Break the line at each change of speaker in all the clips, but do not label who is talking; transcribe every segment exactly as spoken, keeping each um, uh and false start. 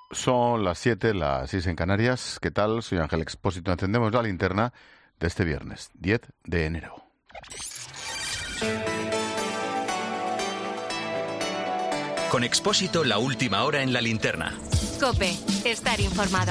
Son las siete, las seis en Canarias. ¿Qué tal? Soy Ángel Expósito. Encendemos la linterna de este viernes, diez de enero.
Con Expósito, la última hora en la linterna.
COPE, estar informado.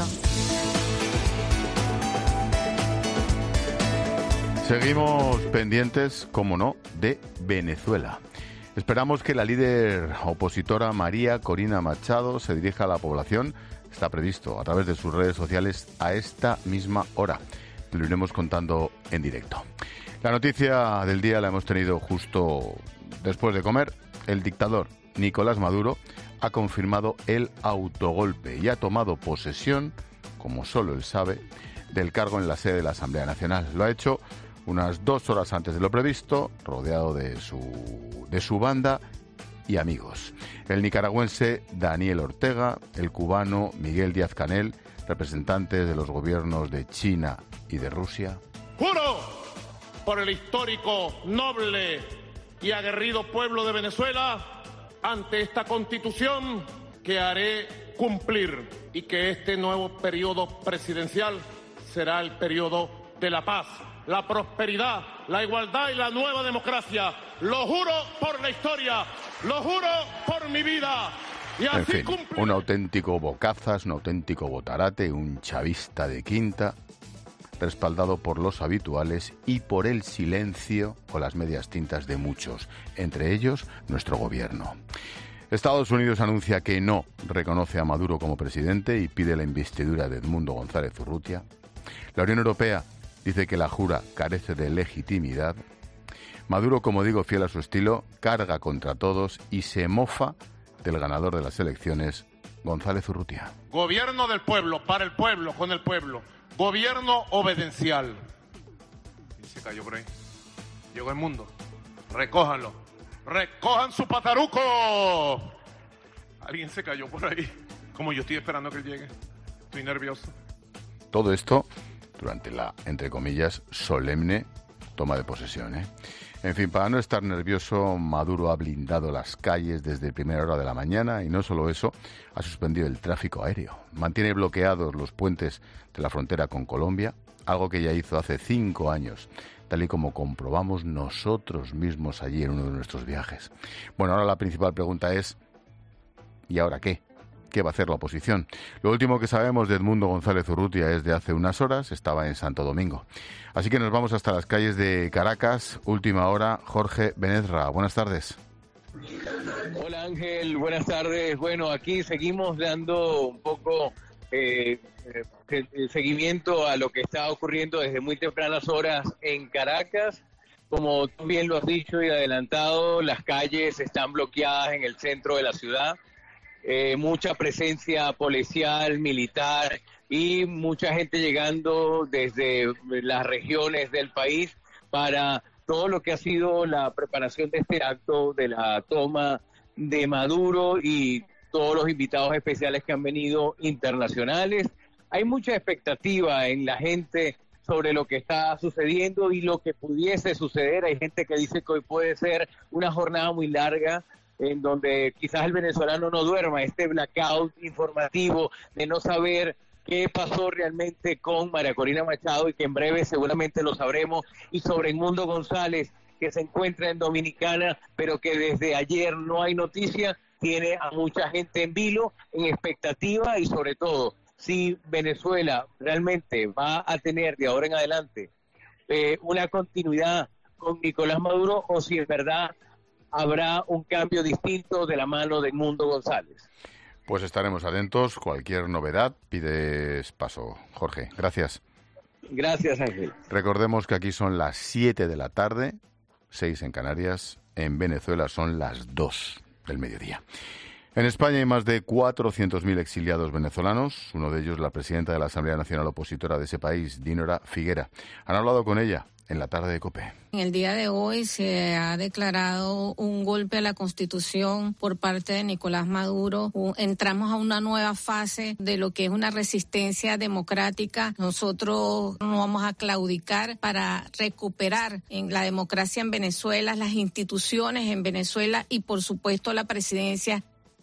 Seguimos pendientes, como no, de Venezuela. Esperamos que la líder opositora María Corina Machado se dirija a la población. Está previsto a través de sus redes sociales a esta misma hora. Lo iremos contando en directo. La noticia del día la hemos tenido justo después de comer. El dictador Nicolás Maduro ha confirmado el autogolpe y ha tomado posesión, como solo él sabe, del cargo en la sede de la Asamblea Nacional. Lo ha hecho unas dos horas antes de lo previsto, rodeado de su, de su banda y amigos. El nicaragüense Daniel Ortega, el cubano Miguel Díaz-Canel, representantes de los gobiernos de China y de Rusia.
Juro por el histórico, noble y aguerrido pueblo de Venezuela ante esta Constitución que haré cumplir y que este nuevo periodo presidencial será el periodo de la paz, la prosperidad, la igualdad y la nueva democracia. Lo juro por la historia, lo juro por mi vida. Y así
en fin,
cumpliré.
Un auténtico bocazas, un auténtico botarate, un chavista de quinta, respaldado por los habituales y por el silencio o las medias tintas de muchos, entre ellos nuestro gobierno. Estados Unidos anuncia que no reconoce a Maduro como presidente y pide la investidura de Edmundo González Urrutia. La Unión Europea dice que la Jura carece de legitimidad. Maduro, como digo, fiel a su estilo, carga contra todos y se mofa del ganador de las elecciones, González Urrutia.
Gobierno del pueblo, para el pueblo, con el pueblo. Gobierno obedencial. Y se cayó por ahí. Llegó el mundo. Recójanlo. Recojan su pataruco. Alguien se cayó por ahí. Como yo estoy esperando que él llegue. Estoy nervioso.
Todo esto durante la, entre comillas, solemne toma de posesión, ¿eh? En fin, para no estar nervioso, Maduro ha blindado las calles desde primera hora de la mañana y no solo eso, ha suspendido el tráfico aéreo. Mantiene bloqueados los puentes de la frontera con Colombia, algo que ya hizo hace cinco años, tal y como comprobamos nosotros mismos allí en uno de nuestros viajes. Bueno, ahora la principal pregunta es, ¿y ahora qué? ¿Qué va a hacer la oposición? Lo último que sabemos de Edmundo González Urrutia es de hace unas horas, estaba en Santo Domingo. Así que nos vamos hasta las calles de Caracas. Última hora, Jorge Benezra. Buenas tardes.
Hola Ángel, buenas tardes. Bueno, aquí seguimos dando un poco eh, eh, seguimiento a lo que está ocurriendo desde muy tempranas horas en Caracas. Como tú bien lo has dicho y adelantado, las calles están bloqueadas en el centro de la ciudad. Eh, mucha presencia policial, militar y mucha gente llegando desde las regiones del país para todo lo que ha sido la preparación de este acto de la toma de Maduro y todos los invitados especiales que han venido internacionales. Hay mucha expectativa en la gente sobre lo que está sucediendo y lo que pudiese suceder. Hay gente que dice que hoy puede ser una jornada muy larga, en donde quizás el venezolano no duerma, este blackout informativo de no saber qué pasó realmente con María Corina Machado y que en breve seguramente lo sabremos, y sobre Edmundo González, que se encuentra en Dominicana, pero que desde ayer no hay noticia, tiene a mucha gente en vilo, en expectativa y sobre todo, si Venezuela realmente va a tener de ahora en adelante eh, una continuidad con Nicolás Maduro o si en verdad habrá un cambio distinto de la mano de Edmundo González.
Pues estaremos atentos. Cualquier novedad, pides paso. Jorge, gracias.
Gracias, Ángel.
Recordemos que aquí son las siete de la tarde, seis en Canarias. En Venezuela son las dos del mediodía. En España hay más de cuatrocientos mil exiliados venezolanos. Uno de ellos, la presidenta de la Asamblea Nacional Opositora de ese país, Dinora Figuera. Han hablado con ella en la tarde de COPE.
En el día de hoy se ha declarado un golpe a la Constitución por parte de Nicolás Maduro. Entramos a una nueva fase de lo que es una resistencia democrática. Nosotros no vamos a claudicar para recuperar en la democracia en Venezuela, las instituciones en Venezuela y, por supuesto, la presidencia.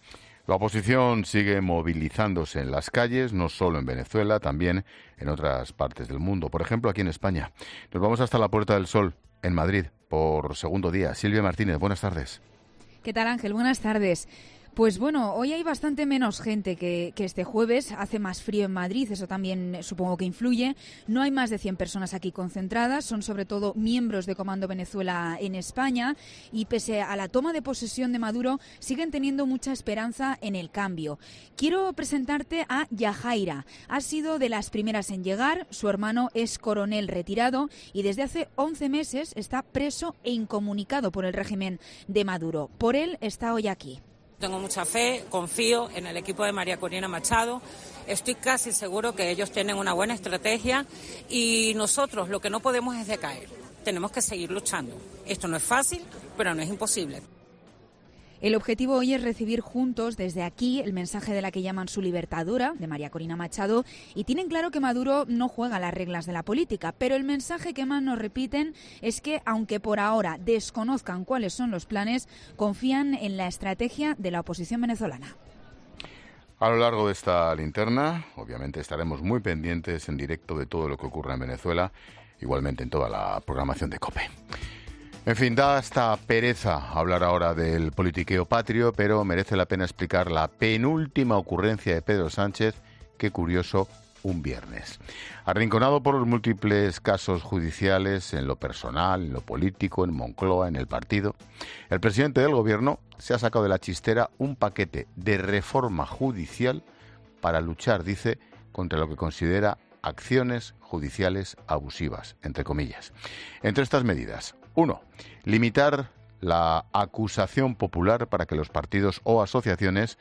La oposición sigue movilizándose en las calles, no solo en Venezuela, también en otras partes del mundo. Por ejemplo, aquí en España. Nos vamos hasta la Puerta del Sol, en Madrid, por segundo día. Silvia Martínez, buenas tardes.
¿Qué tal, Ángel? Buenas tardes. Pues bueno, hoy hay bastante menos gente que, que este jueves. Hace más frío en Madrid, eso también supongo que influye. No hay más de cien personas aquí concentradas, son sobre todo miembros de Comando Venezuela en España y pese a la toma de posesión de Maduro, siguen teniendo mucha esperanza en el cambio. Quiero presentarte a Yajaira. Ha sido de las primeras en llegar, su hermano es coronel retirado y desde hace once meses está preso e incomunicado por el régimen de Maduro. Por él está hoy aquí.
Tengo mucha fe, confío en el equipo de María Corina Machado. Estoy casi seguro que ellos tienen una buena estrategia y nosotros lo que no podemos es decaer. Tenemos que seguir luchando. Esto no es fácil, pero no es imposible.
El objetivo hoy es recibir juntos desde aquí el mensaje de la que llaman su libertadora, de María Corina Machado, y tienen claro que Maduro no juega las reglas de la política, pero el mensaje que más nos repiten es que, aunque por ahora desconozcan cuáles son los planes, confían en la estrategia de la oposición venezolana.
A lo largo de esta linterna, obviamente estaremos muy pendientes en directo de todo lo que ocurre en Venezuela, igualmente en toda la programación de COPE. En fin, da hasta pereza hablar ahora del politiqueo patrio, pero merece la pena explicar la penúltima ocurrencia de Pedro Sánchez, qué curioso, un viernes. Arrinconado por los múltiples casos judiciales en lo personal, en lo político, en Moncloa, en el partido, el presidente del gobierno se ha sacado de la chistera un paquete de reforma judicial para luchar, dice, contra lo que considera acciones judiciales abusivas, entre comillas. Entre estas medidas, uno, limitar la acusación popular para que los partidos o asociaciones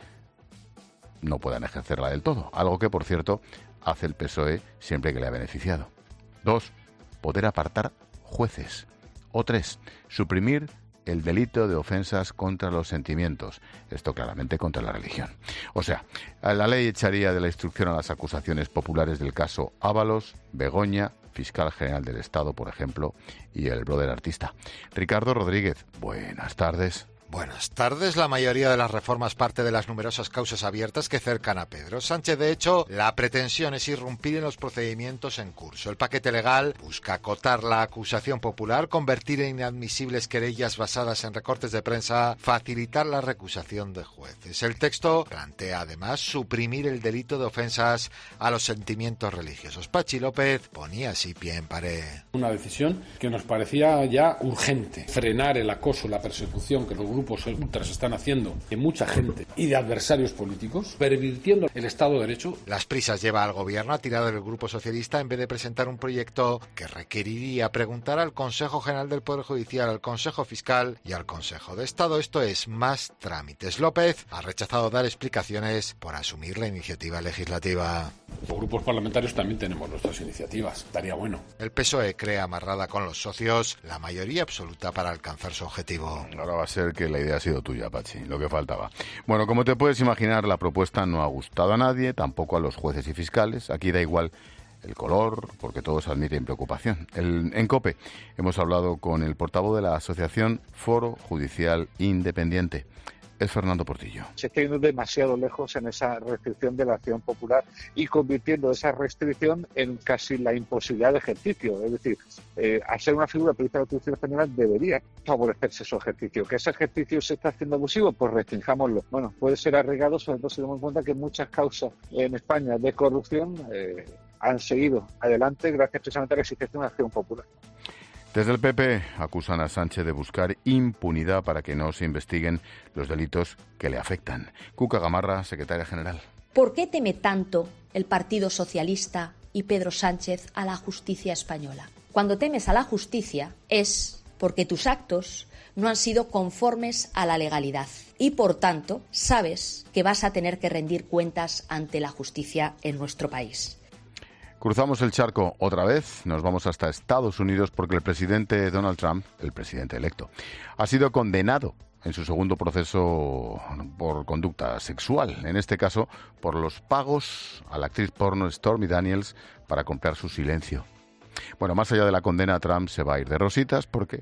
no puedan ejercerla del todo, algo que, por cierto, hace el P S O E siempre que le ha beneficiado. Dos, poder apartar jueces. O tres, suprimir el delito de ofensas contra los sentimientos, esto claramente contra la religión. O sea, la ley echaría de la instrucción a las acusaciones populares del caso Ábalos, Begoña, fiscal general del Estado, por ejemplo, y el brother artista. Ricardo Rodríguez, buenas tardes.
Buenas tardes. La mayoría de las reformas parte de las numerosas causas abiertas que cercan a Pedro Sánchez. De hecho, la pretensión es irrumpir en los procedimientos en curso. El paquete legal busca acotar la acusación popular, convertir en inadmisibles querellas basadas en recortes de prensa, facilitar la recusación de jueces. El texto plantea además suprimir el delito de ofensas a los sentimientos religiosos. Pachi López ponía así pie en pared.
Una decisión que nos parecía ya urgente. Frenar el acoso, la persecución que los grupos grupos ultras están haciendo de mucha gente y de adversarios políticos, pervirtiendo el Estado de Derecho.
Las prisas lleva al gobierno a tirar del Grupo Socialista en vez de presentar un proyecto que requeriría preguntar al Consejo General del Poder Judicial, al Consejo Fiscal y al Consejo de Estado. Esto es más trámites. López ha rechazado dar explicaciones por asumir la iniciativa legislativa.
Los grupos parlamentarios también tenemos nuestras iniciativas. Estaría bueno.
El P S O E cree amarrada con los socios la mayoría absoluta para alcanzar su objetivo.
Ahora va a ser que la idea ha sido tuya, Pachi, lo que faltaba. Bueno, como te puedes imaginar, la propuesta no ha gustado a nadie, tampoco a los jueces y fiscales. Aquí da igual el color, porque todos admiten preocupación. El, en COPE hemos hablado con el portavoz de la asociación Foro Judicial Independiente. Es Fernando Portillo.
Se está yendo demasiado lejos en esa restricción de la acción popular y convirtiendo esa restricción en casi la imposibilidad de ejercicio. Es decir, eh, al ser una figura prevista de la Constitución española debería favorecerse su ejercicio. ¿Que ese ejercicio se está haciendo abusivo? Pues restringámoslo. Bueno, puede ser arriesgado, sobre todo si tenemos en cuenta que muchas causas en España de corrupción eh, han seguido adelante gracias precisamente a la existencia de una acción popular.
Desde el P P acusan a Sánchez de buscar impunidad para que no se investiguen los delitos que le afectan. Cuca Gamarra, secretaria general.
¿Por qué teme tanto el Partido Socialista y Pedro Sánchez a la justicia española? Cuando temes a la justicia es porque tus actos no han sido conformes a la legalidad y, por tanto, sabes que vas a tener que rendir cuentas ante la justicia en nuestro país.
Cruzamos el charco otra vez, nos vamos hasta Estados Unidos porque el presidente Donald Trump, el presidente electo, ha sido condenado en su segundo proceso por conducta sexual, en este caso por los pagos a la actriz porno Stormy Daniels para comprar su silencio. Bueno, más allá de la condena, Trump se va a ir de rositas porque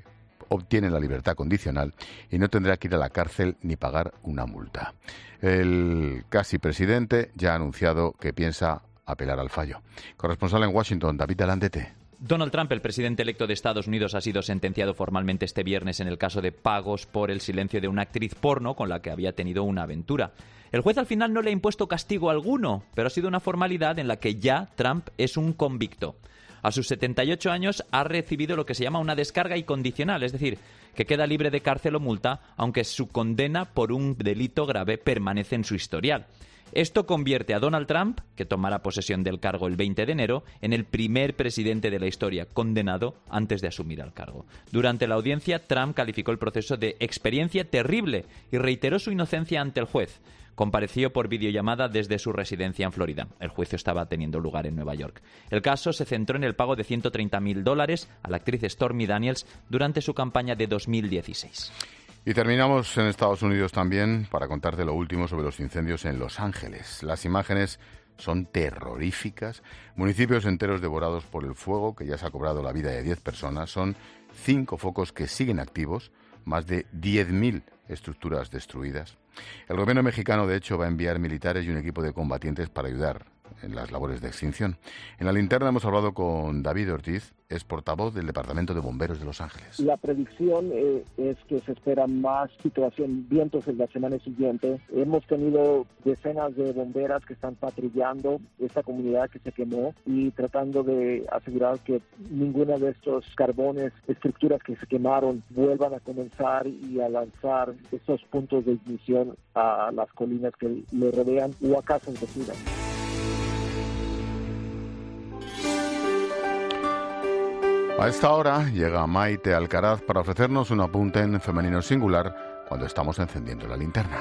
obtiene la libertad condicional y no tendrá que ir a la cárcel ni pagar una multa. El casi presidente ya ha anunciado que piensa apelar al fallo. Corresponsal en Washington, David Alandete.
Donald Trump, el presidente electo de Estados Unidos, ha sido sentenciado formalmente este viernes en el caso de pagos por el silencio de una actriz porno con la que había tenido una aventura. El juez al final no le ha impuesto castigo alguno, pero ha sido una formalidad en la que ya Trump es un convicto. A sus setenta y ocho años ha recibido lo que se llama una descarga incondicional, es decir, que queda libre de cárcel o multa, aunque su condena por un delito grave permanece en su historial. Esto convierte a Donald Trump, que tomará posesión del cargo el veinte de enero, en el primer presidente de la historia condenado antes de asumir el cargo. Durante la audiencia, Trump calificó el proceso de experiencia terrible y reiteró su inocencia ante el juez. Compareció por videollamada desde su residencia en Florida. El juicio estaba teniendo lugar en Nueva York. El caso se centró en el pago de ciento treinta mil dólares a la actriz Stormy Daniels durante su campaña de dos mil dieciséis.
Y terminamos en Estados Unidos también para contarte lo último sobre los incendios en Los Ángeles. Las imágenes son terroríficas. Municipios enteros devorados por el fuego, que ya se ha cobrado la vida de diez personas. Son cinco focos que siguen activos, más de diez mil estructuras destruidas. El gobierno mexicano, de hecho, va a enviar militares y un equipo de combatientes para ayudar en las labores de extinción. En la linterna hemos hablado con David Ortiz, es portavoz del Departamento de Bomberos de Los Ángeles.
La predicción eh, es que se espera más situación, vientos en la semana siguiente. Hemos tenido decenas de bomberas que están patrullando esta comunidad que se quemó y tratando de asegurar que ninguna de estos carbones, estructuras que se quemaron, vuelvan a comenzar y a lanzar estos puntos de ignición a las colinas que le rodean o a casas vecinas.
A esta hora llega Maite Alcaraz para ofrecernos un apunte en femenino singular cuando estamos encendiendo la linterna.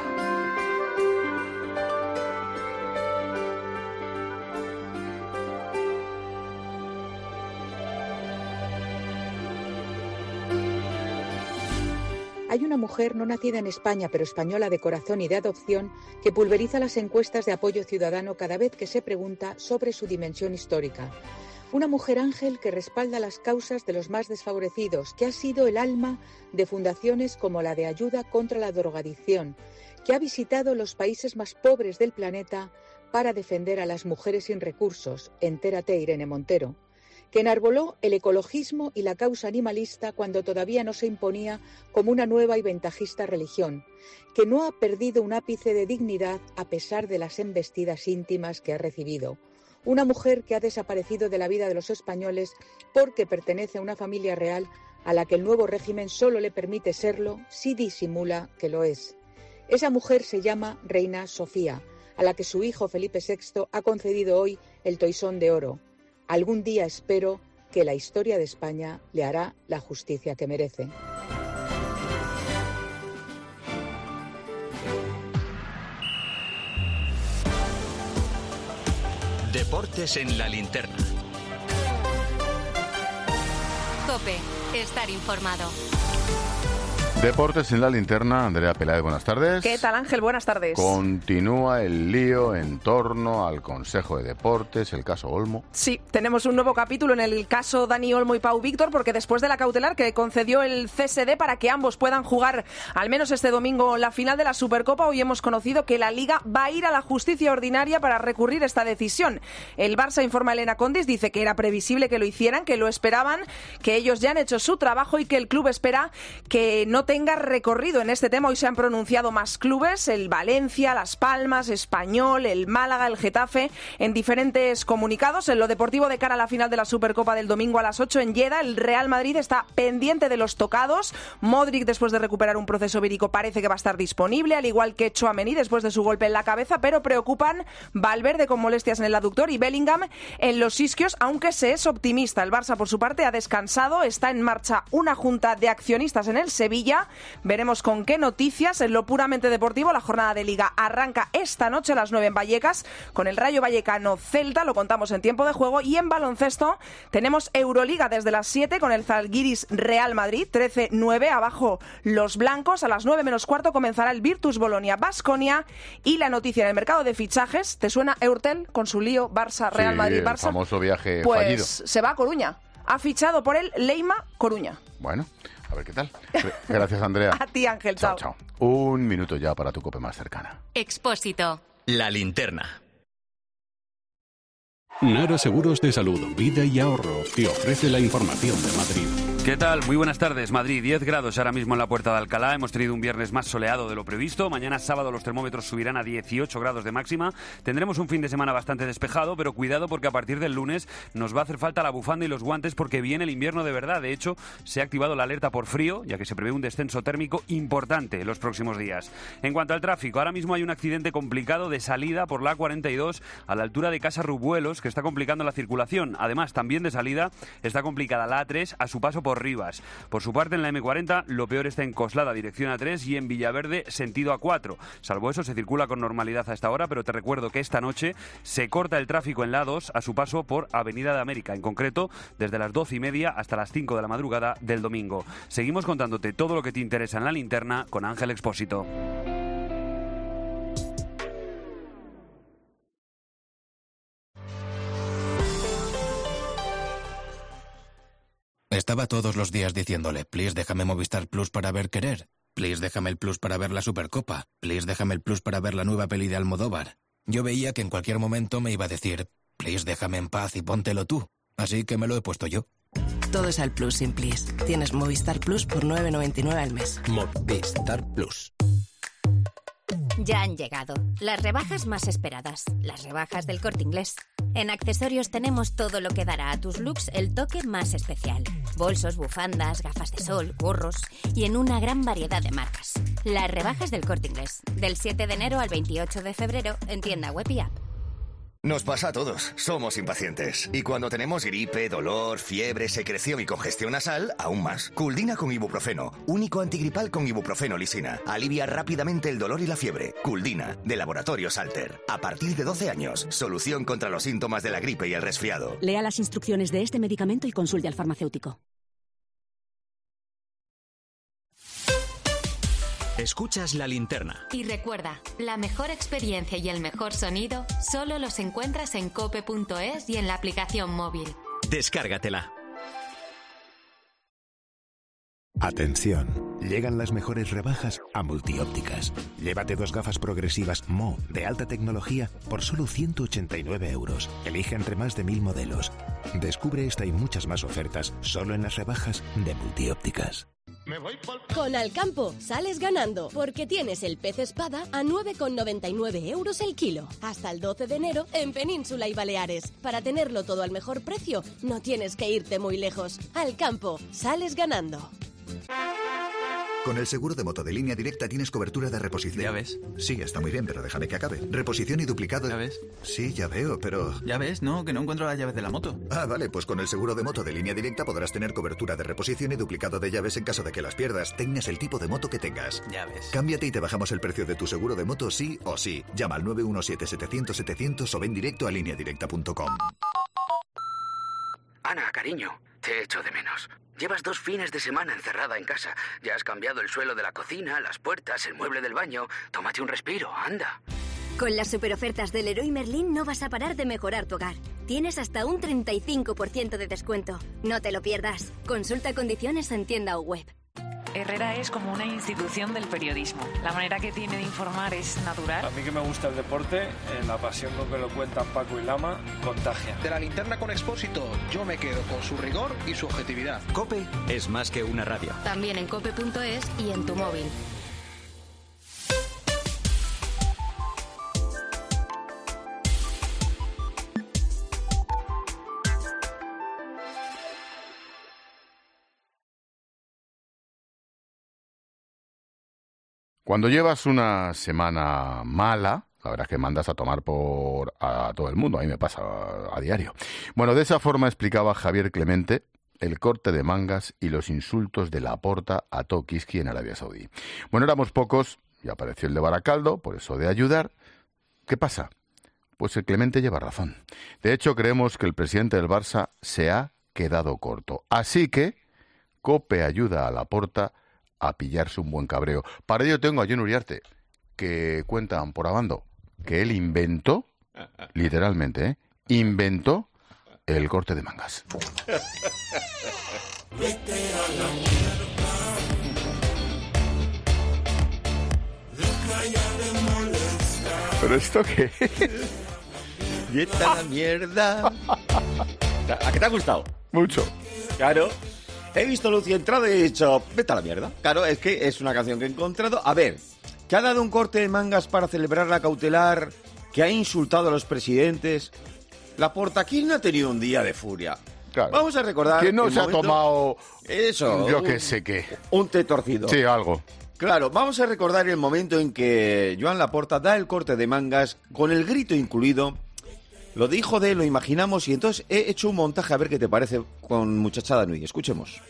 Hay una mujer no nacida en España, pero española de corazón y de adopción, que pulveriza las encuestas de apoyo ciudadano cada vez que se pregunta sobre su dimensión histórica. Una mujer ángel que respalda las causas de los más desfavorecidos, que ha sido el alma de fundaciones como la de Ayuda contra la Drogadicción, que ha visitado los países más pobres del planeta para defender a las mujeres sin recursos, entérate Irene Montero, que enarboló el ecologismo y la causa animalista cuando todavía no se imponía como una nueva y ventajista religión, que no ha perdido un ápice de dignidad a pesar de las embestidas íntimas que ha recibido. Una mujer que ha desaparecido de la vida de los españoles porque pertenece a una familia real a la que el nuevo régimen solo le permite serlo si disimula que lo es. Esa mujer se llama Reina Sofía, a la que su hijo Felipe sexto ha concedido hoy el Toisón de Oro. Algún día espero que la historia de España le hará la justicia que merece.
Deportes en la linterna.
COPE, estar informado.
Deportes en la linterna, Andrea Peláez, buenas tardes.
¿Qué tal, Ángel? Buenas tardes.
Continúa el lío en torno al Consejo de Deportes, el caso Olmo.
Sí, tenemos un nuevo capítulo en el caso Dani Olmo y Pau Víctor, porque después de la cautelar que concedió el C S D para que ambos puedan jugar al menos este domingo la final de la Supercopa, hoy hemos conocido que la Liga va a ir a la justicia ordinaria para recurrir esta decisión. El Barça, informa Elena Condis, dice que era previsible que lo hicieran, que lo esperaban, que ellos ya han hecho su trabajo y que el club espera que no tenga recorrido en este tema. Hoy se han pronunciado más clubes, el Valencia, Las Palmas, Español, el Málaga, el Getafe, en diferentes comunicados. En lo deportivo, de cara a la final de la Supercopa del domingo a las ocho en Lleida, el Real Madrid está pendiente de los tocados. Modric, después de recuperar un proceso vírico, parece que va a estar disponible, al igual que Tchouaméni después de su golpe en la cabeza, pero preocupan Valverde con molestias en el aductor y Bellingham en los isquios, aunque se es optimista. El Barça, por su parte, ha descansado, está en marcha una junta de accionistas en el Sevilla. Veremos con qué noticias. En lo puramente deportivo, la jornada de Liga arranca esta noche a las nueve en Vallecas con el Rayo Vallecano Celta, lo contamos en tiempo de juego. Y en baloncesto tenemos Euroliga desde las siete con el Zalgiris Real Madrid, trece nueve, abajo los blancos. A las nueve menos cuarto comenzará el Virtus Bolonia Baskonia. Y la noticia en el mercado de fichajes, ¿te suena Eurtel con su lío Barça Real Madrid
Sí, el
Barça?
famoso viaje
pues
fallido.
Se va a Coruña. Ha fichado por el Leima Coruña.
Bueno, A ver qué tal. Gracias, Andrea.
A ti, Ángel.
Chao, chao. Un minuto ya para tu COPE más cercana.
Expósito.
La linterna.
Nara Seguros de Salud, Vida y Ahorro te ofrece la información de Madrid.
¿Qué tal? Muy buenas tardes. Madrid, diez grados ahora mismo en la Puerta de Alcalá. Hemos tenido un viernes más soleado de lo previsto. Mañana sábado los termómetros subirán a dieciocho grados de máxima. Tendremos un fin de semana bastante despejado, pero cuidado porque a partir del lunes nos va a hacer falta la bufanda y los guantes porque viene el invierno de verdad. De hecho, se ha activado la alerta por frío, ya que se prevé un descenso térmico importante en los próximos días. En cuanto al tráfico, ahora mismo hay un accidente complicado de salida por la A cuarenta y dos a la altura de Casa Rubuelos, que está complicando la circulación. Además, también de salida está complicada la A tres a su paso por Rivas. Por su parte, en la eme cuarenta, lo peor está en Coslada, dirección A tres, y en Villaverde, sentido A cuatro. Salvo eso, se circula con normalidad a esta hora, pero te recuerdo que esta noche se corta el tráfico en la A dos a su paso por Avenida de América, en concreto, desde las doce y media hasta las cinco de la madrugada del domingo. Seguimos contándote todo lo que te interesa en la linterna con Ángel Expósito.
Estaba todos los días diciéndole, please déjame Movistar Plus para ver Querer, please déjame el Plus para ver la Supercopa, please déjame el Plus para ver la nueva peli de Almodóvar. Yo veía que en cualquier momento me iba a decir, please déjame en paz y póntelo tú, así que me lo he puesto yo.
Todo es al Plus sin Please. Tienes Movistar Plus por nueve noventa y nueve al mes.
Movistar Plus.
Ya han llegado las rebajas más esperadas, las rebajas del Corte Inglés. En accesorios tenemos todo lo que dará a tus looks el toque más especial. Bolsos, bufandas, gafas de sol, gorros y en una gran variedad de marcas. Las rebajas del Corte Inglés, del siete de enero al veintiocho de febrero en tienda web y app.
Nos pasa a todos, somos impacientes. Y cuando tenemos gripe, dolor, fiebre, secreción y congestión nasal, aún más. Culdina con ibuprofeno, único antigripal con ibuprofeno lisina. Alivia rápidamente el dolor y la fiebre. Culdina, de Laboratorios Alter. A partir de doce años, solución contra los síntomas de la gripe y el resfriado.
Lea las instrucciones de este medicamento y consulte al farmacéutico.
Escuchas La Linterna.
Y recuerda, la mejor experiencia y el mejor sonido solo los encuentras en cope punto es y en la aplicación móvil.
Descárgatela.
Atención, llegan las mejores rebajas a Multiópticas. Llévate dos gafas progresivas Mo de alta tecnología por solo ciento ochenta y nueve euros. Elige entre más de mil modelos. Descubre esta y muchas más ofertas solo en las rebajas de Multiópticas.
Con Alcampo sales ganando, porque tienes el pez espada a nueve con noventa y nueve euros el kilo. Hasta el doce de enero en Península y Baleares. Para tenerlo todo al mejor precio, no tienes que irte muy lejos. Alcampo, sales ganando.
Con el seguro de moto de Línea Directa tienes cobertura de reposición.
Ya ves.
Sí, está muy bien, pero déjame que acabe. Reposición y duplicado.
Ya ves.
Sí, ya veo, pero...
Ya ves, no, que no encuentro las llaves de la moto.
Ah, vale, pues con el seguro de moto de Línea Directa podrás tener cobertura de reposición y duplicado de llaves en caso de que las pierdas, tengas el tipo de moto que tengas.
Ya ves.
Cámbiate y te bajamos el precio de tu seguro de moto sí o sí. Llama al nueve uno siete, setecientos, setecientos o ven directo a línea directa punto com.
Ana, cariño, te echo de menos. Llevas dos fines de semana encerrada en casa. Ya has cambiado el suelo de la cocina, las puertas, el mueble del baño. Tómate un respiro, anda.
Con las superofertas del Leroy Merlin no vas a parar de mejorar tu hogar. Tienes hasta un treinta y cinco por ciento de descuento. No te lo pierdas. Consulta condiciones en tienda o web.
Herrera es como una institución del periodismo. La manera que tiene de informar es natural.
A mí que me gusta el deporte, eh, la pasión con que lo cuentan Paco y Lama, contagia.
De La Linterna con Expósito, yo me quedo con su rigor y su objetividad.
COPE es más que una radio.
También en cope punto es y en tu móvil.
Cuando llevas una semana mala, la verdad es que mandas a tomar por a todo el mundo, a mí me pasa a, a diario. Bueno, de esa forma explicaba Javier Clemente el corte de mangas y los insultos de Laporta a Tokiski en Arabia Saudí. Bueno, éramos pocos y apareció el de Baracaldo, por eso de ayudar. ¿Qué pasa? Pues el Clemente lleva razón. De hecho, creemos que el presidente del Barça se ha quedado corto. Así que COPE ayuda a Laporta a pillarse un buen cabreo. Para ello tengo a Jon Uriarte, que cuentan por Abando que él inventó, literalmente, ¿eh? inventó el corte de mangas.
Vete a la mierda.
¿Pero esto qué?
Vete a la mierda. ¿A qué te ha gustado?
Mucho.
Claro. He visto Lucy entrado y he dicho, vete a la mierda. Claro, es que es una canción que he encontrado. A ver, que ha dado un corte de mangas para celebrar la cautelar, que ha insultado a los presidentes. Laporta, ¿quién no ha tenido un día de furia?
Claro.
Vamos a recordar...
¿Quién no
el
se
momento...
ha tomado...
Eso.
Yo
un,
qué sé qué.
Un té torcido.
Sí, algo.
Claro, vamos a recordar el momento en que Joan Laporta da el corte de mangas con el grito incluido. Lo dijo de, lo imaginamos, y entonces he hecho un montaje a ver qué te parece con Muchachada Nui. Escuchemos.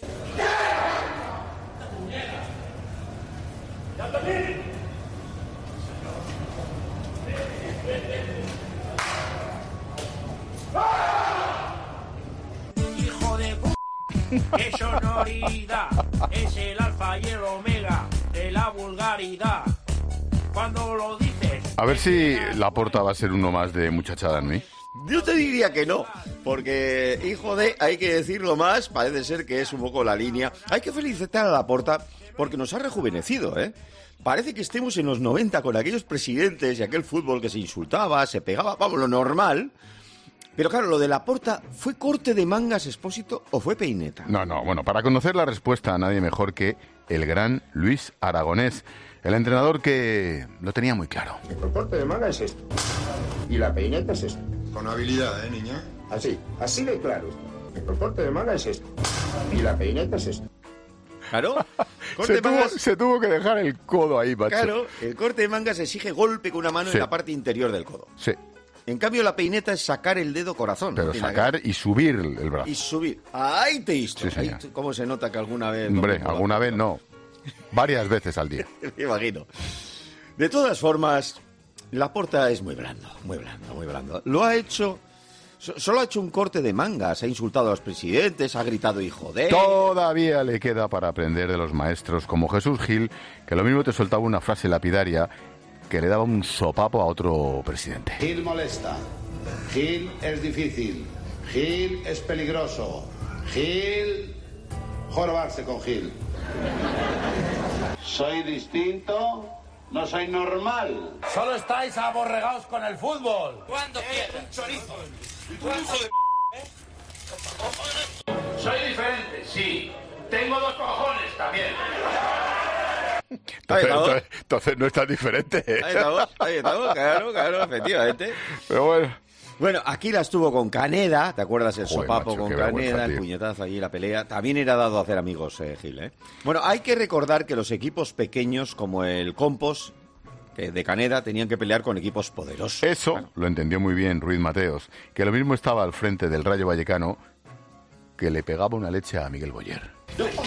Hijo de p... ¡Qué sonoridad! Es el alfa y el omega de la vulgaridad. Cuando lo dices...
A ver si Laporta va a ser uno más de Muchachada Nui.
Yo te diría que no, porque, hijo de, hay que decirlo más, parece ser que es un poco la línea. Hay que felicitar a Laporta porque nos ha rejuvenecido, ¿eh? Parece que estemos en los noventa con aquellos presidentes y aquel fútbol que se insultaba, se pegaba, vamos, lo normal. Pero claro, lo de Laporta, ¿fue corte de mangas Expósito o fue peineta?
No, no, bueno, para conocer la respuesta, nadie mejor que el gran Luis Aragonés, el entrenador que lo tenía muy claro.
El corte de manga es esto, y la peineta es esto.
Con habilidad, ¿eh, niña?
Así, así de claro. El corte de manga es esto, y la peineta es esto.
Claro,
corte se, de mangas... tuvo, se tuvo que dejar el codo ahí, macho.
Claro, el corte de mangas exige golpe con una mano sí. en la parte interior del codo.
Sí.
En cambio, la peineta es sacar el dedo corazón.
Pero sacar y subir el brazo.
Y subir. ¡Ahí te hizo!
Sí,
Ahí, ¿cómo se nota que alguna vez...
Hombre, no alguna vez no. Varias veces al día.
Me imagino. De todas formas, Laporta es muy blando, muy blando, muy blando. Lo ha hecho... Solo ha hecho un corte de mangas, ha insultado a los presidentes, ha gritado hijo de...
Todavía le queda para aprender de los maestros como Jesús Gil, que lo mismo te soltaba una frase lapidaria que le daba un sopapo a otro presidente.
Gil molesta, Gil es difícil, Gil es peligroso, Gil... jorobarse con Gil. Soy distinto, no soy normal.
Solo estáis aborregados con el fútbol.
¿Cuándo quieras? Chorizo. Soy diferente, sí. Tengo dos cojones también.
Entonces, entonces, entonces no es tan diferente.
Ahí estamos, ahí estamos, claro, claro, efectivamente.
Pero bueno.
Bueno, aquí la estuvo con Caneda, ¿te acuerdas? El
Joder,
sopapo
macho,
con Caneda, el puñetazo allí, la pelea. También era dado a hacer amigos, eh, Gil, ¿eh? Bueno, hay que recordar que los equipos pequeños, como el Compos, que de Caneda, tenían que pelear con equipos poderosos.
Eso
bueno.
Lo entendió muy bien Ruiz Mateos, que lo mismo estaba al frente del Rayo Vallecano, que le pegaba una leche a Miguel Boyer.
¡Eso, eso!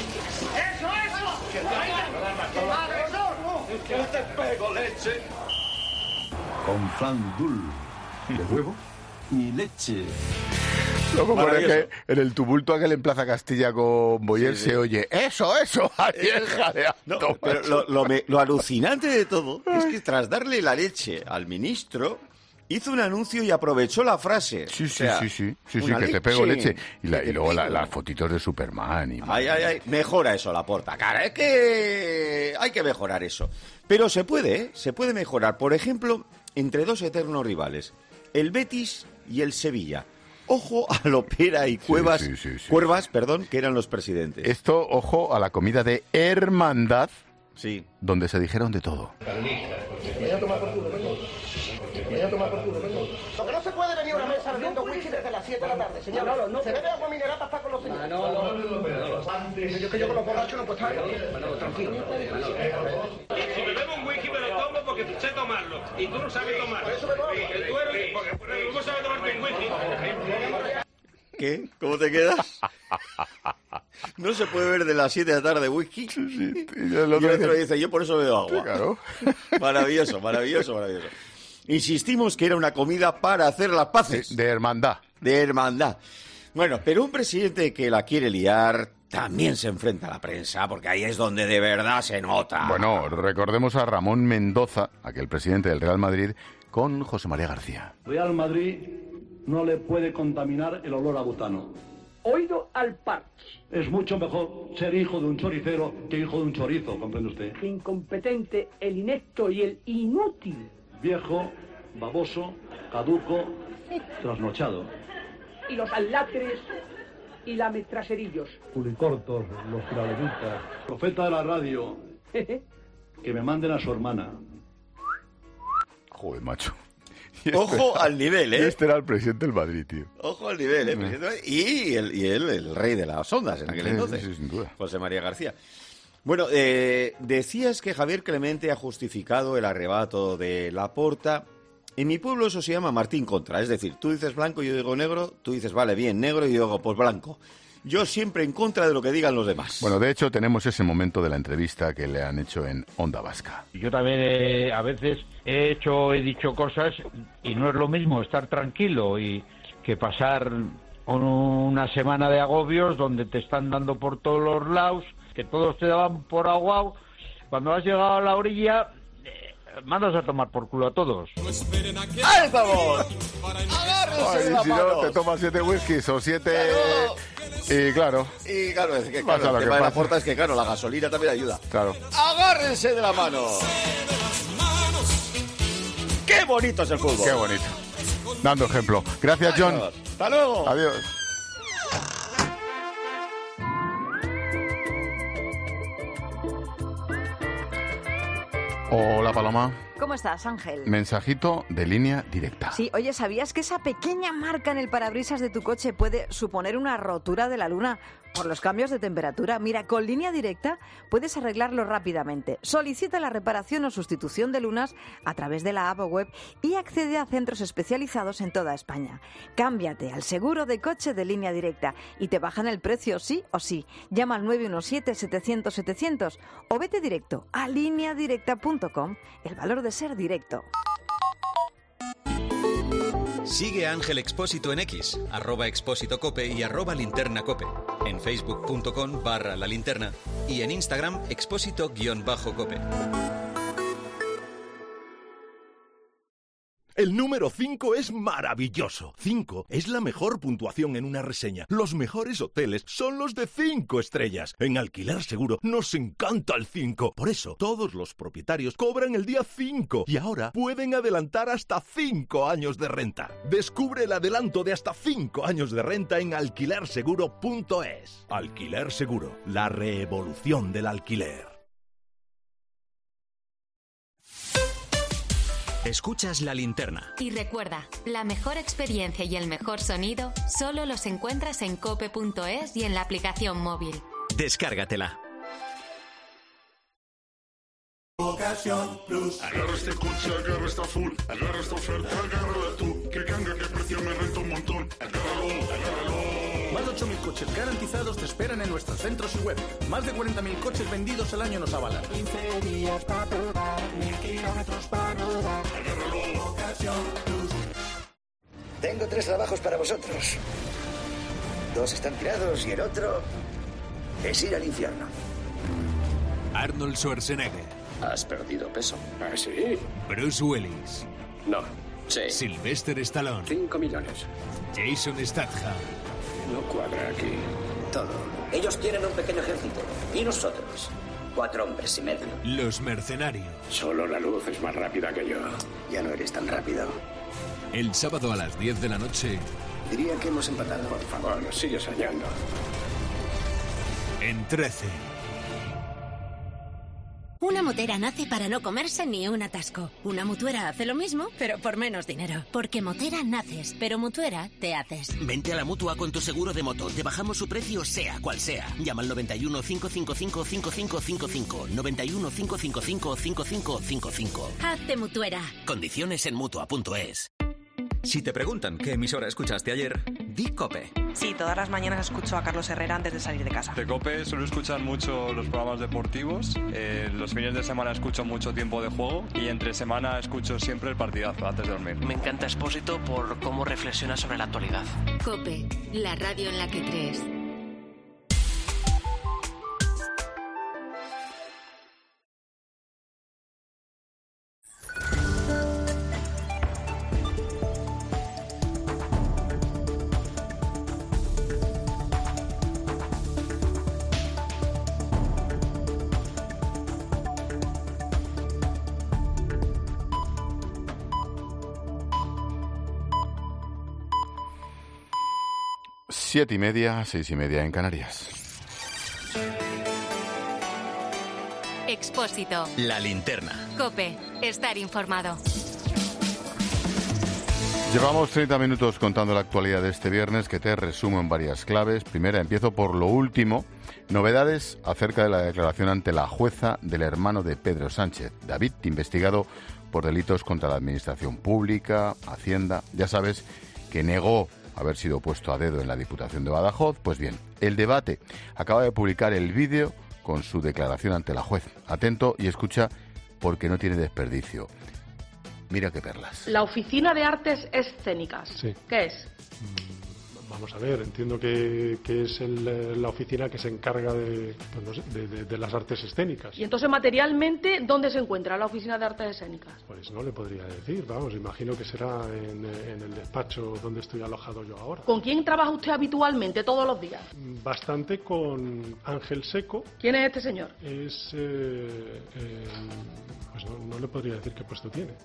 ¡Que te pego leche!
Con flan dul de huevo y leche.
Luego pone que en el tumulto aquel en Plaza Castilla con Boyer sí, sí. se oye ¡eso, eso! Ahí jadeando,
no, pero lo, lo, me, lo alucinante de todo es que tras darle la leche al ministro, hizo un anuncio y aprovechó la frase.
Sí, sí,
o sea,
sí, sí, sí, sí, que
leche,
te pego leche. Y, la, y luego
pego.
La, las fotitos de Superman. Y
ay, ay, ay, mejora eso, Laporta, cara, es que hay que mejorar eso. Pero se puede, ¿eh? Se puede mejorar. Por ejemplo, entre dos eternos rivales, el Betis y el Sevilla. Ojo a Lopera y Cuevas, sí, sí, sí, sí. Cuervas, perdón, que eran los presidentes.
Esto, ojo a la comida de hermandad,
sí,
donde se dijeron de todo.
Voy a tomar por culo, venga. Voy a tomar por culo, venga. Lo que no se puede venir a una mesa bebiendo whisky desde las siete de la tarde, señor. No, no, no. Se bebe agua mineral para estar con los señores. No, no, no. Yo que yo con los borrachos no puedo estar. Manolo, tranquilo. Si me bebo un whisky me lo tomo porque sé tomarlo. Y tú no sabes tomarlo. Tú eres... ¿Cómo sabes tomarte un whisky?
¿Qué? ¿Cómo te quedas? No se puede ver de las siete de la tarde whisky.
Sí, sí.
Y el otro, y el otro dice, yo por eso bebo agua.
Sí, claro.
Maravilloso, maravilloso, maravilloso. Insistimos que era una comida para hacer las paces.
De, de hermandad.
De hermandad. Bueno, pero un presidente que la quiere liar también se enfrenta a la prensa, porque ahí es donde de verdad se nota.
Bueno, recordemos a Ramón Mendoza, aquel presidente del Real Madrid, con José María García.
Real Madrid no le puede contaminar el olor a butano.
oído al parche.
Es mucho mejor ser hijo de un choricero que hijo de un chorizo, ¿comprende usted?
El incompetente, el inepto y el inútil.
Viejo, baboso, caduco, trasnochado.
Y los alatres y lametraserillos.
Pulicortos, los tiralenitas, profeta de la radio. Que me manden a su hermana.
Joder, macho.
Ojo al nivel, ¿eh?
Este era el presidente del Madrid, tío.
Ojo al nivel, ¿eh? Presidente del Madrid. Y, el, y él, el rey de las ondas en aquel
Sí,
entonces.
sí, sí, sin duda.
José María García. Bueno, eh, decías que Javier Clemente ha justificado el arrebato de Laporta. En mi pueblo eso se llama Martín Contra. Es decir, tú dices blanco y yo digo negro, tú dices, vale, bien, negro, y yo digo, pues blanco. Yo siempre en contra de lo que digan los demás.
Bueno, de hecho, tenemos ese momento de la entrevista que le han hecho en Onda Vasca.
Yo también eh, a veces he hecho, he dicho cosas y no es lo mismo estar tranquilo y que pasar una semana de agobios donde te están dando por todos los lados, que todos te daban por aguao. Cuando has llegado a la orilla, eh, mandas a tomar por culo a todos.
¡Ahí estamos!
Ay, y si no, te tomas siete whiskies o siete...
Claro.
Y claro...
Y claro, es que
Pasa
claro,
lo
el
que
tema de la
pasa.
Porta es que, claro, la gasolina también ayuda.
Claro.
¡Agárrense de la mano! ¡Qué bonito es el fútbol!
Qué bonito. Dando ejemplo. Gracias, John.
Adiós. ¡Hasta luego!
Adiós. Hola, Paloma.
¿Cómo estás, Ángel?
Mensajito de línea directa.
Sí, oye, ¿sabías que esa pequeña marca en el parabrisas de tu coche puede suponer una rotura de la luna por los cambios de temperatura? Mira, con Línea Directa puedes arreglarlo rápidamente. Solicita la reparación o sustitución de lunas a través de la app o web y accede a centros especializados en toda España. Cámbiate al seguro de coche de Línea Directa y te bajan el precio sí o sí. Llama al nueve uno siete, setecientos, setecientos o vete directo a línea directa punto com. El valor de ser directo.
Sigue a Ángel Expósito en X, arroba Expósito Cope y arroba Linterna Cope, en facebook.com barra la linterna y en Instagram Expósito guión bajo Cope.
El número cinco es maravilloso. cinco es la mejor puntuación en una reseña. Los mejores hoteles son los de cinco estrellas. En Alquiler Seguro nos encanta el cinco. Por eso, todos los propietarios cobran el día cinco y ahora pueden adelantar hasta cinco años de renta. Descubre el adelanto de hasta cinco años de renta en alquiler seguro punto es. Alquiler Seguro, la revolución del alquiler.
Escuchas La Linterna.
Y recuerda, la mejor experiencia y el mejor sonido solo los encuentras en cope punto es y en la aplicación móvil.
Descárgatela.
Ocasión Plus. Agarra este coche, agarra esta full, agarra esta oferta, agárrala tú. Que ganga, que precio, me renta un montón. Agárralo, agárralo.
Más de ocho mil coches garantizados te esperan en nuestros centros y web. Más de cuarenta mil coches vendidos al año nos avalan.
quince días para probar, mil kilómetros para rodar. Agárralo, Ocasión Plus.
Tengo tres trabajos para vosotros. Dos están tirados y el otro es ir al infierno.
Arnold Schwarzenegger.
¿Has perdido peso?
¿Ah, sí? Bruce Willis.
No. Sí.
Sylvester Stallone.
Cinco millones.
Jason Statham.
No cuadra aquí. Todo. Ellos tienen un pequeño ejército. ¿Y nosotros? Cuatro hombres y medio.
Los Mercenarios.
Solo la luz es más rápida que yo. Ya no eres tan rápido.
El sábado a las diez de la noche.
Diría que hemos empatado. Por favor, sigue soñando.
En trece.
Una motera nace para no comerse ni un atasco. Una mutuera hace lo mismo, pero por menos dinero. Porque motera naces, pero mutuera te haces.
Vente a la Mutua con tu seguro de moto. Te bajamos su precio sea cual sea. Llama al noventa y uno, cinco cinco cinco, cinco cinco cinco cinco. noventa y uno, cinco cinco cinco, cinco cinco cinco cinco.
Hazte mutuera.
Condiciones en Mutua punto es.
Si te preguntan qué emisora escuchaste ayer, di Cope.
Sí, todas las mañanas escucho a Carlos Herrera antes de salir de casa.
De Cope suelo escuchar mucho los programas deportivos, eh, los fines de semana escucho mucho Tiempo de Juego y entre semana escucho siempre el partidazo antes de dormir.
Me encanta Expósito por cómo reflexiona sobre la actualidad.
Cope, la radio en la que crees.
Siete y media, seis y media en Canarias.
Expósito.
La linterna.
COPE. Estar informado.
Llevamos treinta minutos contando la actualidad de este viernes, que te resumo en varias claves. Primera, empiezo por lo último. Novedades acerca de la declaración ante la jueza del hermano de Pedro Sánchez, David, investigado por delitos contra la administración pública, Hacienda. Ya sabes que negó haber sido puesto a dedo en la Diputación de Badajoz. Pues bien, el debate acaba de publicar el vídeo con su declaración ante la juez. Atento y escucha, porque no tiene desperdicio. Mira qué perlas.
La Oficina de Artes Escénicas.
Sí.
¿Qué es?
Vamos a ver, entiendo que, que es el, la oficina que se encarga de, pues no sé, de, de, de las artes escénicas.
Y entonces, materialmente, ¿dónde se encuentra la Oficina de Artes Escénicas?
Pues no le podría decir, vamos, imagino que será en, en el despacho donde estoy alojado yo ahora.
¿Con quién trabaja usted habitualmente todos los días?
Bastante con Ángel Seco.
¿Quién es este señor?
Es... Eh, eh, pues no, no le podría decir qué puesto tiene.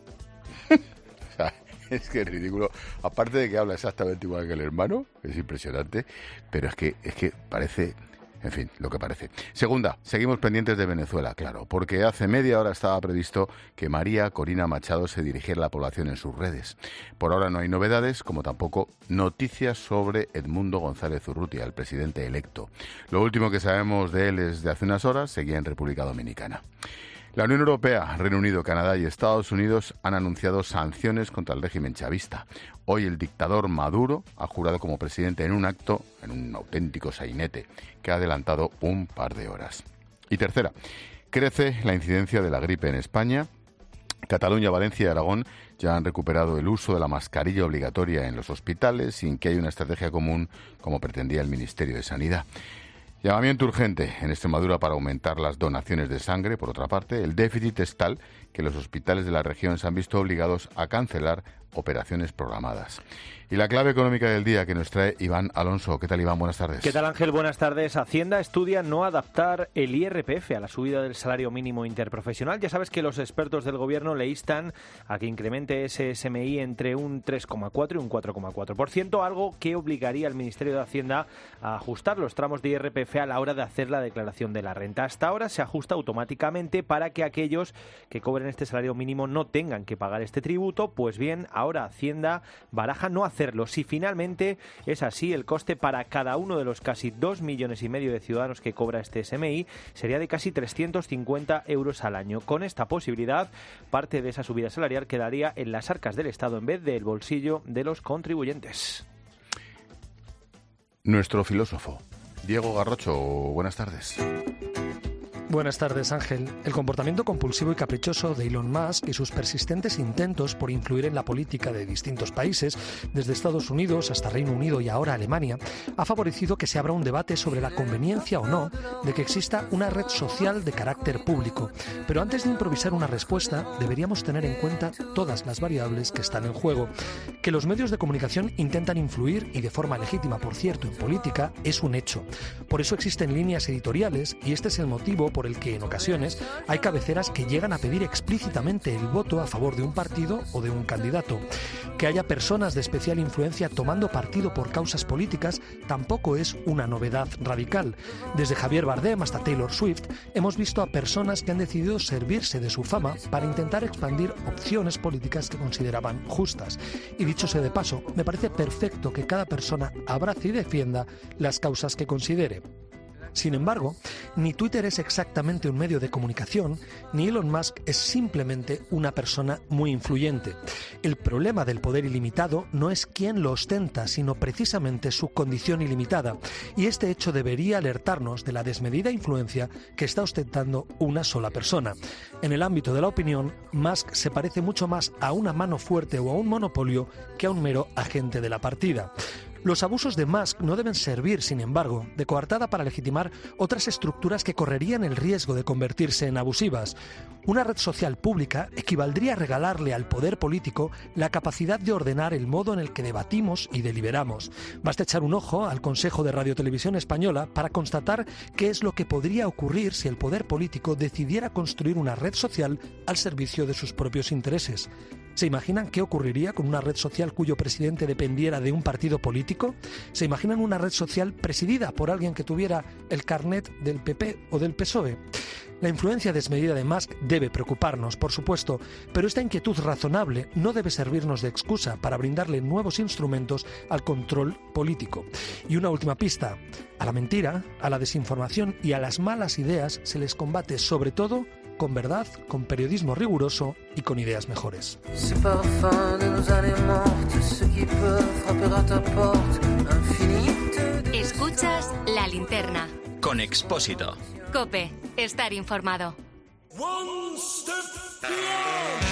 O sea, es que es ridículo. Aparte de que habla exactamente igual que el hermano, es impresionante, pero es que es que parece, en fin, lo que parece. Segunda, seguimos pendientes de Venezuela, claro, porque hace media hora estaba previsto que María Corina Machado se dirigiera a la población en sus redes. Por ahora no hay novedades, como tampoco noticias sobre Edmundo González Urrutia, el presidente electo. Lo último que sabemos de él es de hace unas horas, seguía en República Dominicana. La Unión Europea, Reino Unido, Canadá y Estados Unidos han anunciado sanciones contra el régimen chavista. Hoy el dictador Maduro ha jurado como presidente en un acto, en un auténtico sainete, que ha adelantado un par de horas. Y tercera, crece la incidencia de la gripe en España. Cataluña, Valencia y Aragón ya han recuperado el uso de la mascarilla obligatoria en los hospitales sin que haya una estrategia común como pretendía el Ministerio de Sanidad. Llamamiento urgente en Extremadura para aumentar las donaciones de sangre. Por otra parte, el déficit es tal que los hospitales de la región se han visto obligados a cancelar operaciones programadas. Y la clave económica del día que nos trae Iván Alonso. ¿Qué tal, Iván? Buenas tardes.
¿Qué tal, Ángel? Buenas tardes. Hacienda estudia no adaptar el I R P F a la subida del salario mínimo interprofesional. Ya sabes que los expertos del Gobierno le instan a que incremente ese S M I entre un tres coma cuatro y un cuatro coma cuatro por ciento, algo que obligaría al Ministerio de Hacienda a ajustar los tramos de I R P F a la hora de hacer la declaración de la renta. Hasta ahora se ajusta automáticamente para que aquellos que cobren este salario mínimo no tengan que pagar este tributo. Pues bien, ahora Hacienda baraja no hacerlo. Si finalmente es así, el coste para cada uno de los casi dos millones y medio de ciudadanos que cobra este S M I sería de casi trescientos cincuenta euros al año. Con esta posibilidad, parte de esa subida salarial quedaría en las arcas del Estado en vez del bolsillo de los contribuyentes.
Nuestro filósofo, Diego Garrocho, buenas tardes.
Buenas tardes, Ángel. El comportamiento compulsivo y caprichoso de Elon Musk y sus persistentes intentos por influir en la política de distintos países, desde Estados Unidos hasta Reino Unido y ahora Alemania, ha favorecido que se abra un debate sobre la conveniencia o no de que exista una red social de carácter público. Pero antes de improvisar una respuesta, deberíamos tener en cuenta todas las variables que están en juego. Que los medios de comunicación intentan influir, y de forma legítima, por cierto, en política, es un hecho. Por eso existen líneas editoriales, y este es el motivo por el que en ocasiones hay cabeceras que llegan a pedir explícitamente el voto a favor de un partido o de un candidato. Que haya personas de especial influencia tomando partido por causas políticas tampoco es una novedad radical. Desde Javier Bardem hasta Taylor Swift hemos visto a personas que han decidido servirse de su fama para intentar expandir opciones políticas que consideraban justas. Y dicho sea de paso, me parece perfecto que cada persona abrace y defienda las causas que considere. Sin embargo, ni Twitter es exactamente un medio de comunicación, ni Elon Musk es simplemente una persona muy influyente. El problema del poder ilimitado no es quién lo ostenta, sino precisamente su condición ilimitada. Y este hecho debería alertarnos de la desmedida influencia que está ostentando una sola persona. En el ámbito de la opinión, Musk se parece mucho más a una mano fuerte o a un monopolio que a un mero agente de la partida. Los abusos de Musk no deben servir, sin embargo, de coartada para legitimar otras estructuras que correrían el riesgo de convertirse en abusivas. Una red social pública equivaldría a regalarle al poder político la capacidad de ordenar el modo en el que debatimos y deliberamos. Basta echar un ojo al Consejo de Radiotelevisión Española para constatar qué es lo que podría ocurrir si el poder político decidiera construir una red social al servicio de sus propios intereses. ¿Se imaginan qué ocurriría con una red social cuyo presidente dependiera de un partido político? ¿Se imaginan una red social presidida por alguien que tuviera el carnet del P P o del P S O E? La influencia desmedida de Musk debe preocuparnos, por supuesto, pero esta inquietud razonable no debe servirnos de excusa para brindarle nuevos instrumentos al control político. Y una última pista: a la mentira, a la desinformación y a las malas ideas se les combate sobre todo con verdad, con periodismo riguroso y con ideas mejores.
Escuchas La Linterna.
Con Expósito.
COPE. Estar informado.
One step beyond.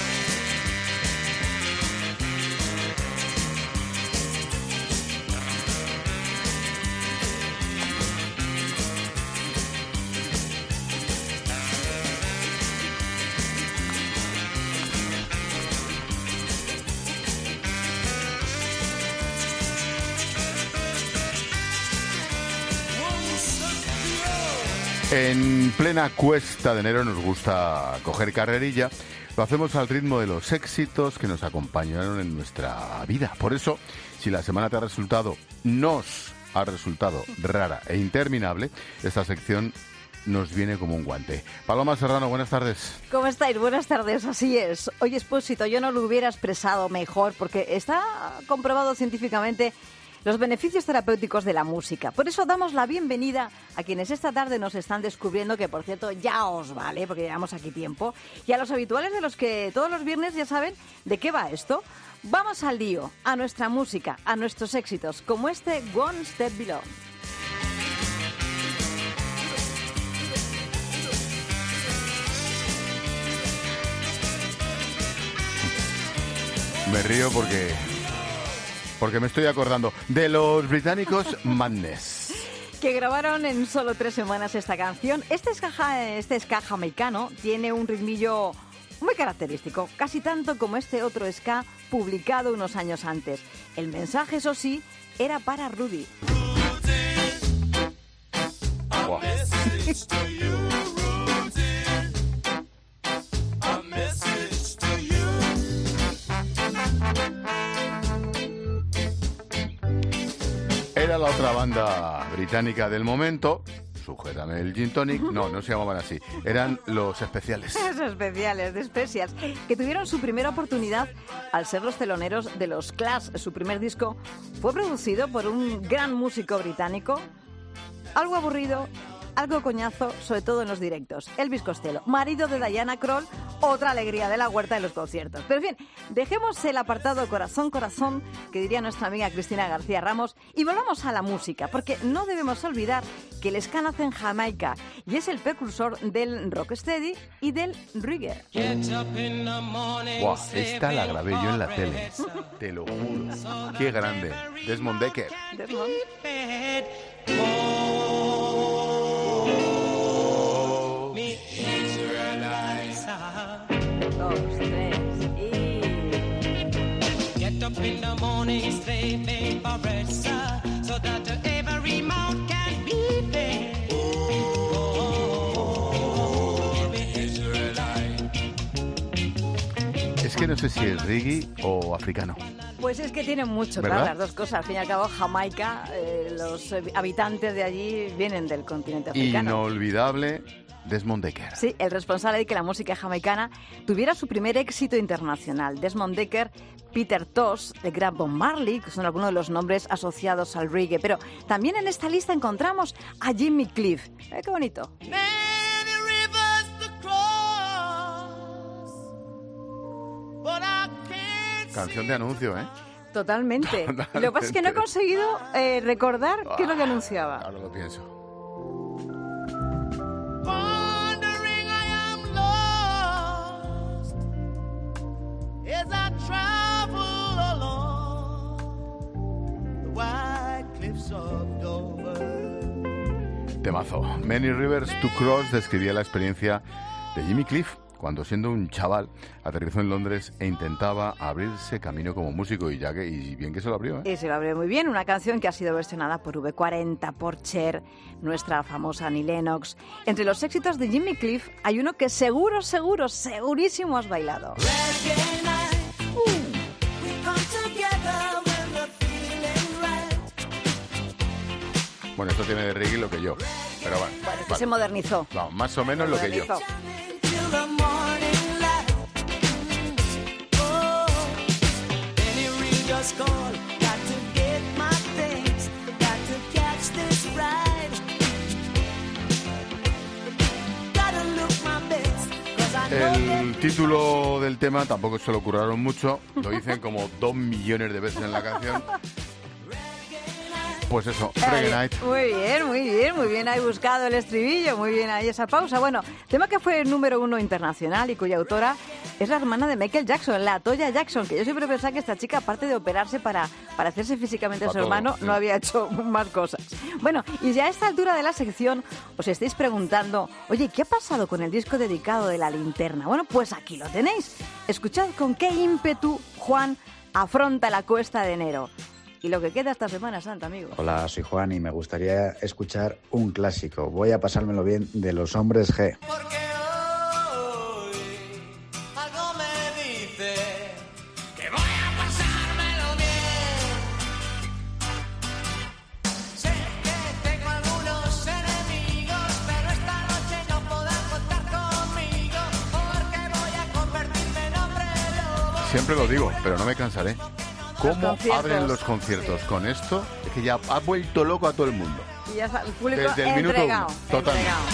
En plena cuesta de enero nos gusta coger carrerilla. Lo hacemos al ritmo de los éxitos que nos acompañaron en nuestra vida. Por eso, si la semana te ha resultado, nos ha resultado rara e interminable, esta sección nos viene como un guante. Paloma Serrano, buenas tardes.
¿Cómo estáis? Buenas tardes, así es. Oye, Expósito, yo no lo hubiera expresado mejor porque está comprobado científicamente los beneficios terapéuticos de la música. Por eso damos la bienvenida a quienes esta tarde nos están descubriendo, que por cierto ya os vale, porque llevamos aquí tiempo, y a los habituales de los que todos los viernes ya saben de qué va esto. Vamos al lío, a nuestra música, a nuestros éxitos, como este One Step Below.
Me río porque... Porque me estoy acordando de los británicos Madness,
que grabaron en solo tres semanas esta canción. Este ska, este ska jamaicano tiene un ritmillo muy característico, casi tanto como este otro ska publicado unos años antes. El mensaje, eso sí, era para Rudy.
Wow. Era la otra banda británica del momento. Sujétame el gin tonic. No, no se llamaban así. Eran los Especiales.
Los Especiales, de Specials, que tuvieron su primera oportunidad al ser los teloneros de los Clash. Su primer disco fue producido por un gran músico británico, algo aburrido, algo coñazo, sobre todo en los directos. Elvis Costello, marido de Diana Krall, otra alegría de la huerta en los conciertos. Pero en fin, dejemos el apartado corazón, corazón, que diría nuestra amiga Cristina García Ramos, y volvamos a la música, porque no debemos olvidar que el ska nace en Jamaica y es el precursor del rocksteady y del reggae.
Wow, esta la grabé yo en la tele, te lo juro. Qué grande. Desmond Dekker.
Desmond. Dos, tres y...
Get up in the morning, stay made for rest, so that every mouth can be fed. Oh, Israelite.
Es que no sé si es reggae o africano.
Pues es que tienen mucho,
¿verdad?
claro, las dos cosas. Al fin y al cabo, Jamaica, eh, los habitantes de allí vienen del continente africano.
Inolvidable Desmond Dekker.
Sí, el responsable de que la música jamaicana tuviera su primer éxito internacional. Desmond Dekker, Peter Tosh, de gran Bob Marley, que son algunos de los nombres asociados al reggae. Pero también en esta lista encontramos a Jimmy Cliff. Eh, ¡Qué bonito!
Canción de anuncio, ¿eh?
Totalmente.
Totalmente.
Lo que pasa es que no he conseguido eh, recordar qué es lo que anunciaba.
Ahora lo pienso.
Wondering I am lost as I travel along the white cliffs of Dover.
Temazo. Many Rivers to Cross describía la experiencia de Jimmy Cliff cuando, siendo un chaval, aterrizó en Londres e intentaba abrirse camino como músico, y ya que y bien que se lo abrió, ¿eh?
Y se lo abrió muy bien, una canción que ha sido versionada por V cuarenta, por Cher, nuestra famosa Annie Lennox. Entre los éxitos de Jimmy Cliff hay uno que seguro, seguro, segurísimo has bailado.
Bueno, esto tiene de reggae lo que yo. Pero bueno.
Bueno, este
vale.
se modernizó.
Vamos, más o menos lo que yo.
Modernizó.
El título del tema tampoco se lo curraron mucho, lo dicen como dos millones de veces en la canción. Pues eso, Reggae Night.
Muy bien, muy bien, muy bien. Hay buscado el estribillo, muy bien ahí esa pausa. Bueno, tema que fue número uno internacional y cuya autora es la hermana de Michael Jackson, la Toya Jackson, que yo siempre pensaba que esta chica, aparte de operarse para parecerse físicamente a su
todo,
hermano,
sí.
no había hecho más cosas. Bueno, y ya a esta altura de la sección os estáis preguntando, oye, ¿qué ha pasado con el disco dedicado de La Linterna? Bueno, pues aquí lo tenéis. Escuchad con qué ímpetu Juan afronta la cuesta de enero. Y lo que queda esta Semana Santa, amigos.
Hola, soy Juan y me gustaría escuchar un clásico. Voy a pasármelo bien de Los Hombres G.
Algo me dice que voy a pasármelo bien. Sé que tengo algunos enemigos, pero esta noche no podrán contar conmigo, porque voy a convertirme en hombre lobo.
Siempre lo digo, pero no me cansaré. ¿Cómo
conciertos.
abren los conciertos con esto? Es que ya ha vuelto loco a todo el mundo.
Y ya está el público
Desde el minuto
entregado.
uno, totalmente.
entregado.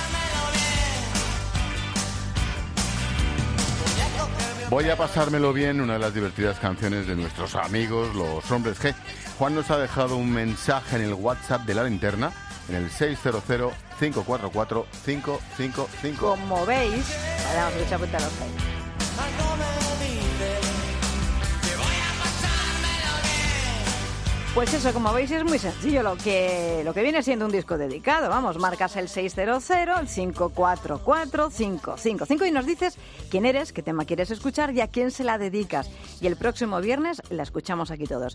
Voy a pasármelo bien, una de las divertidas canciones de nuestros amigos, los Hombres G. Juan nos ha dejado un mensaje en el WhatsApp de La Linterna, en el seis cero cero, cinco cuatro cuatro, cinco cinco cinco.
Como veis, vale, vamos a escuchar cuenta los seis.
Algo me dice que voy a pasármelo bien.
Pues eso, como veis, es muy sencillo lo que lo que viene siendo un disco dedicado. Vamos, marcas el seis cero cero, el cinco cuatro cuatro, cinco cinco cinco y nos dices quién eres, qué tema quieres escuchar y a quién se la dedicas. Y el próximo viernes la escuchamos aquí todos.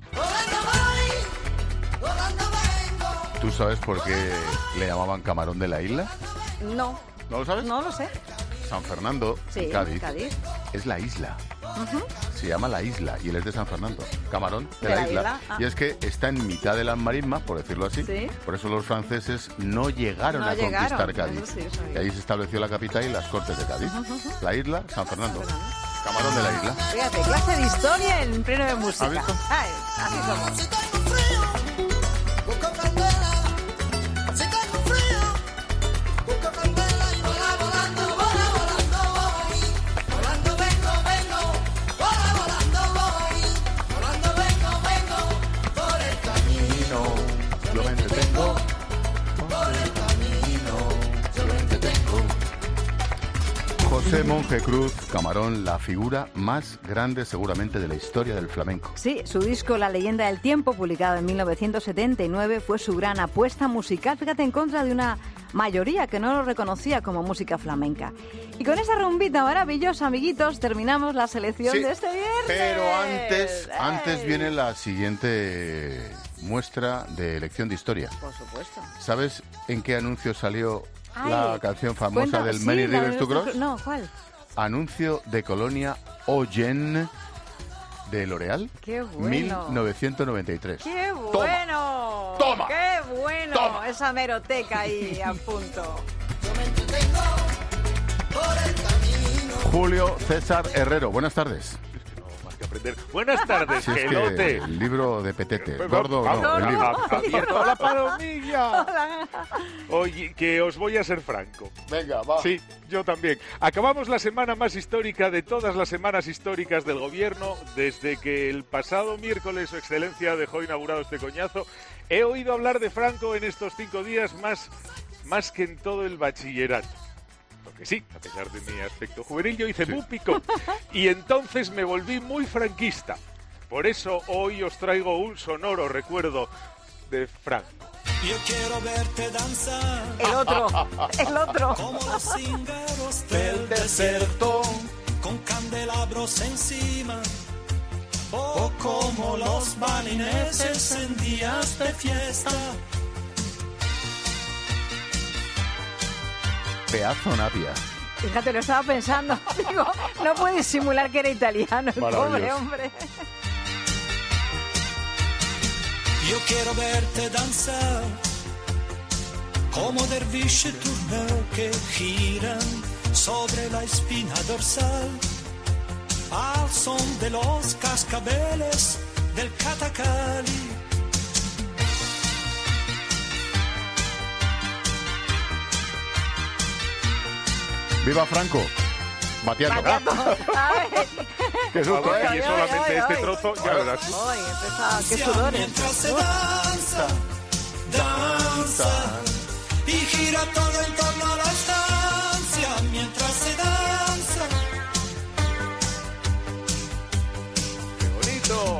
¿Tú sabes por qué le llamaban Camarón de la Isla?
No.
¿No lo sabes?
No lo sé.
San Fernando,
Sí,
en Cádiz,
Cádiz.
es la isla.
Ujú.
Se llama La Isla y él es de San Fernando. Camarón de,
De
la,
la
isla.
isla, ah.
Y es que está en mitad de las marismas, por decirlo así.
Sí.
Por eso los franceses no llegaron
No
a
llegaron,
conquistar Cádiz.
eso sí, eso
Y ahí se estableció la capital y las cortes de Cádiz. La isla, San Fernando. Camarón de la isla.
Fíjate, clase de historia en pleno de música.
¿Has visto?
Ay, así somos.
Si tengo frío, busco candela. Si tengo frío, busco candela y vola volando, vola volando voy. Volando vengo, vengo, vola volando voy. Volando vengo, vengo, por el camino.
Yo me entretengo.
Por el camino, yo me entretengo.
José Monje Cruz, Camarón, la figura más grande seguramente de la historia del flamenco.
Sí, su disco La leyenda del tiempo, publicado en mil novecientos setenta y nueve, fue su gran apuesta musical, fíjate, en contra de una mayoría que no lo reconocía como música flamenca. Y con esa rumbita maravillosa, amiguitos, terminamos la selección
Sí,
de este viernes.
Pero antes,
¡Ey!
antes viene la siguiente muestra de lección de historia.
Por supuesto.
¿Sabes en qué anuncio salió
Ay,
la canción famosa
cuenta-
del
sí,
Many
la de
Rivers to
nuestro-
Cross?
No, ¿cuál?
Anuncio de Colonia Oyen de L'Oréal,
Qué bueno.
mil novecientos noventa y tres.
¡Qué
Toma.
bueno!
Toma.
¡Qué bueno!
Toma.
Esa meroteca ahí a punto.
Julio César Herrero, buenas tardes.
Aprender. Buenas tardes,
Si es que
Gelote.
el libro de Petete,
Pues
gordo
vamos,
no, el
vamos,
libro.
a- abierto a la palomilla. Oye, que os voy a ser franco.
Venga, va.
Sí, yo también. Acabamos la semana más histórica de todas las semanas históricas del gobierno desde que el pasado miércoles Su Excelencia dejó inaugurado este coñazo. He oído hablar de Franco en estos cinco días más, más que en todo el bachillerato. Porque sí, a pesar de mi aspecto juvenil, yo hice múpico. Y entonces me volví muy franquista. Por eso hoy os traigo un sonoro recuerdo de Franco.
Yo quiero verte danzar.
El otro, el otro.
Como los cíngaros del desierto, con candelabros encima. O como los balineses en días de fiesta.
Pedazo Navia.
Fíjate, lo estaba pensando. Digo, no puede simular que era italiano el pobre
Maravilloso.
hombre.
Yo quiero verte danzar como derviche turneo que giran sobre la espina dorsal, al son de los cascabeles del Catacali.
¡Viva Franco! Batiato.
A ver.
Qué susto,
Vamos,
¿eh?
y solamente este trozo, ya verás.
Ay, empezaba, qué sudores.
Mientras se danza, danza, y gira todo en torno a la estancia, mientras se danza.
¡Qué bonito!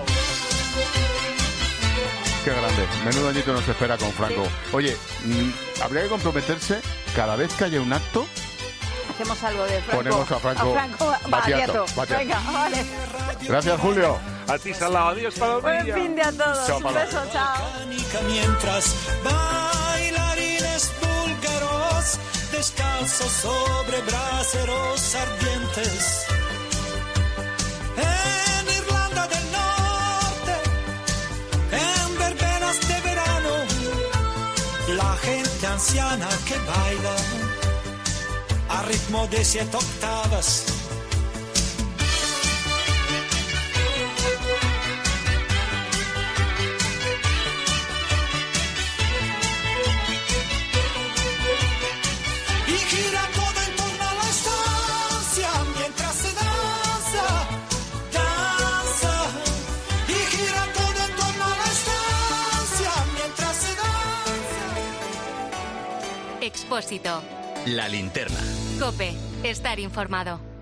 Qué grande. Menudo añito nos espera con Franco. Oye, mm, habría que comprometerse cada vez que haya un acto.
Hacemos algo de Franco.
Ponemos a Franco
Batiato.
Batiato, Batiato.
Venga, vale.
Gracias, Julio.
A ti, Salao. Adiós, Palomilla.
Buen fin de a todos.
Chao,
Un
Paloma.
beso, chao.
Mientras bailarines búlgaros descalzos sobre braseros ardientes. En Irlanda del Norte, en verbenas de verano, la gente anciana que baila a ritmo de siete octavas. Y gira todo en torno a la estancia, mientras se danza, danza. Y gira todo en torno a la estancia, mientras se danza.
Expósito.
La linterna.
Cope. Estar informado.